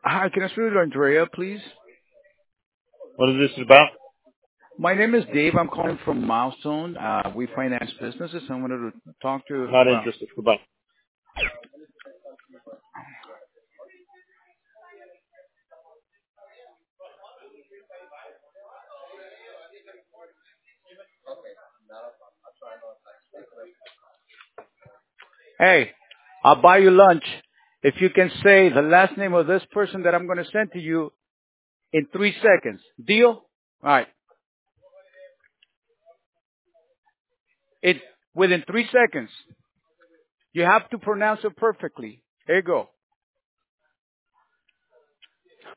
Hi, can I speak with Andrea, please? What is this about? My name is Dave. I'm calling from Milestone. We finance businesses. I wanted to talk to, Not well, interested. Goodbye. hey, I'll buy you lunch if you can say the last name of this person that I'm going to send to you in 3 seconds. Deal? All right. It, within 3 seconds, you have to pronounce it perfectly. Here you go.